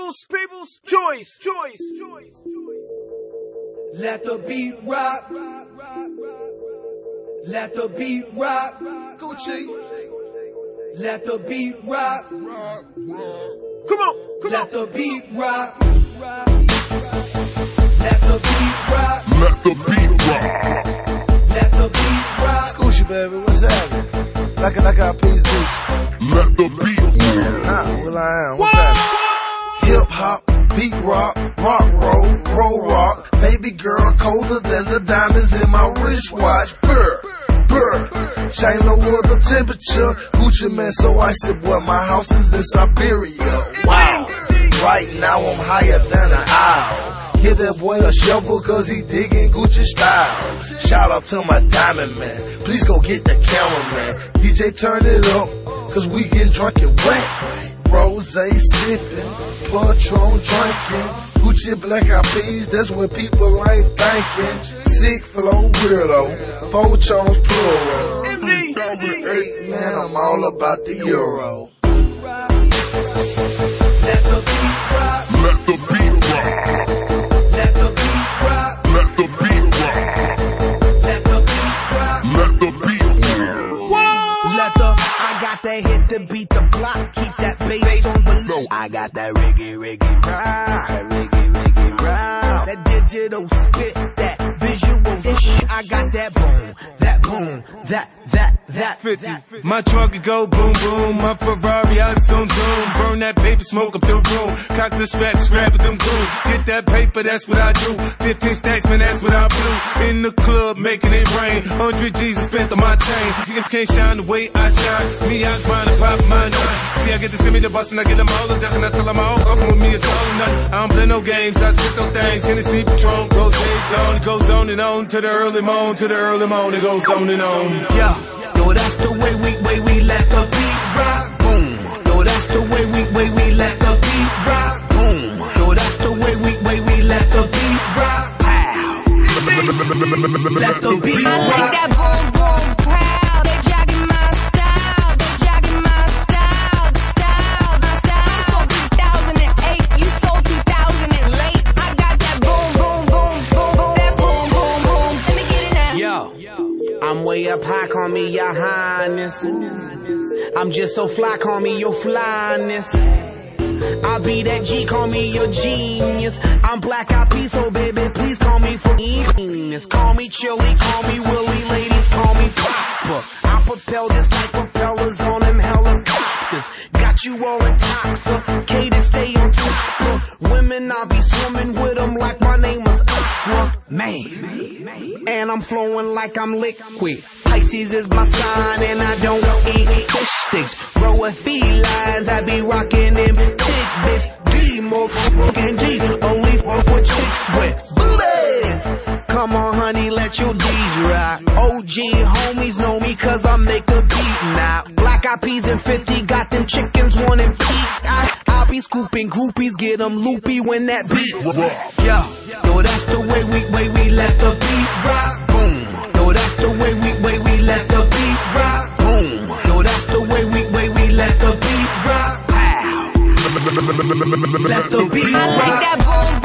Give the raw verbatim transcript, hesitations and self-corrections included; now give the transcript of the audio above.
people's, people's choice, choice, choice, choice. Let the beat rock. Let the beat rock. Gucci. Let the beat rock. Come on, come Let on. the beat rock. Let the beat rock. Let the beat rock. Let the beat rock. Gucci, baby, what's happening? Like a, like a piece, Gucci. Let the beat rock. Nah, well I am. What's happening? Hip hop, beat rock, rock roll, roll rock. Baby girl colder than the diamonds in my wristwatch. Brr, brr. Chain lower the temperature. Gucci man so icy, boy, my house is in Siberia. Wow. Right now I'm higher than an owl. Give that boy a shovel cause he digging Gucci style. Shout out to my diamond man. Please go get the cameraman. D J turn it up cause we get drunk and wet. Rose sipping, Patron drinking. Gucci black eyed peas, that's what people ain't thinking. Sick flow weirdo, four tones plural. two thousand eight, man, I'm all about the euro. Let the beat rock. Let the beat rock. Let the beat rock. Let the beat rock. Let the beat rock. Let the beat rock. Let the, I got that hit to beat the block, keep that bass on the low. I got that reggae, reggae, ride, reggae, reggae, ride. That digital spit, that visual ish. I got that boom, that boom, that, that, that, fifty. My trunk could go boom boom. My Ferrari I zoom zoom. Burn that paper, smoke up the room. Cock the strap, scrap with them goons. Get that paper, that's what I do. Fifteen stacks, man, that's what I blew. In the club, making it rain. Hundred G's spent on my chain. You can't shine the way I shine. Me, I grind and pop my nine. See, I get to send me the bus and I get them all the duck and I tell them all come with me, it's all or nothing. I don't play no games, I sit those things. Hennessy Patron goes on, it goes on and on to the early morn, to the early morn, it goes on and on. yo, yo, that's the way we, way we let the beat rock, boom. Yo, that's the way we, way we let the beat rock, boom. Yo, that's the way we, way we let the beat rock, pow. Let the beat I like rock. that boom boom pow. They jogging my style. They jogging my style. Style, my style. I sold two thousand eight. You sold two thousand late. I got that boom boom boom boom boom. That boom boom boom. Let me get it now. Yo, I'm way up high, call me your highness. I'm just so fly, call me your flyness. I be that G, call me your genius. I'm black eyed peas, so baby, please call me for genius. Call me chilly, call me Willie, ladies, call me Papa. I propel this like propellers on them helicopters. Got you all intoxicated, stay on top of women. I be swimming with them like my name was Aqua Man. And I'm flowing like I'm liquid. Pisces is my sign and I don't eat fish sticks. Row of felines, I be rocking them tidbits. D, motherfucking G, only fuck with chicks with booty. Come on, honey, let your D's rock. O G homies know me cause I make a beat now. Black eyed peas and fifty, got them chickens wanting peak. I, I be scooping groupies, get them loopy when that beat rock. Yo, yo, that's the way we, way we let the beat rock. Boom. Yo, that's the way we, way we let the beat rock. Boom. Yo, that's the way we, way we let the beat rock. Pow. Let the beat I like rock. that boom